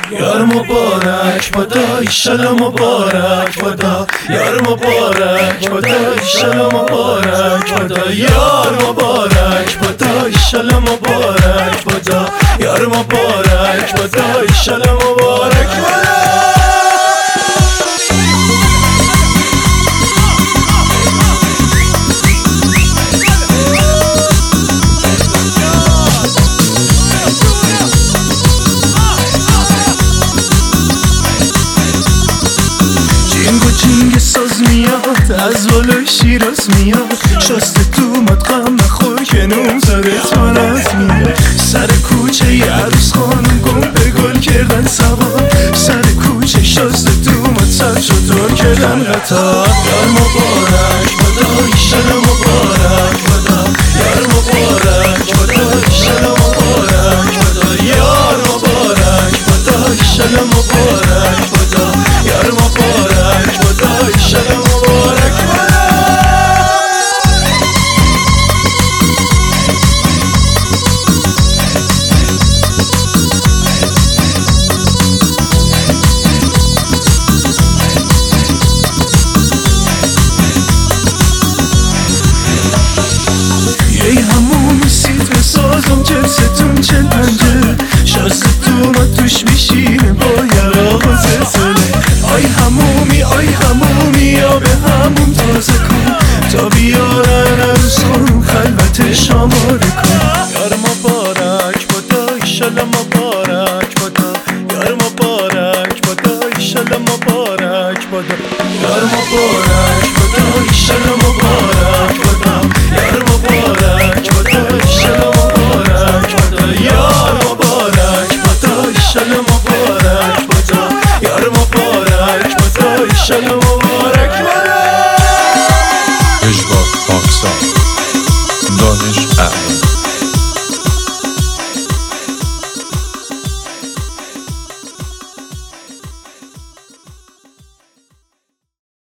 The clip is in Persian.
یار مبارک بادا ایشالا مبارک بادا یار مبارک بادا ایشالا مبارک بادا یار مبارک بادا ایشالا مبارک بادا یار مبارک بادا ایشالا مبارک بادا ساز میاد از بالای شیراز میاد شسته تو مدغم نخور که نوم زده تا از میاد سر کوچه یه عروس خانم گم به گل کردن سوار سر کوچه شسته تو مد سر شطور کردن قطار یار مبارک بادا ایشالا مبارک بادا یار مبارک بادا ایشالا مبارک بادا یار مبارک بادا ایشالا مبارک بادا یار مبارک بادا ایشالا مبارک بادا یه همون سیت بسازم جلستون چل پنجه شاستون و توش میشینه با یراق و زلزله آی همومی یا به همون تازه کن تا بیارن عروس خانم خلوتش آماده کن یار مبارک بادا ایشالا مبارک بادا یار مبارک بادا ایشالا مبارک بادا یار مبارک بادا ایشالا مبارک بادا یار مبارک بادا ایشالا مبارک بادا یار مبارک بادا ایشالا مبارک بادا یار مبارک بادا ایشالا مبارک بادا اجبار پاکستان دانش اعلام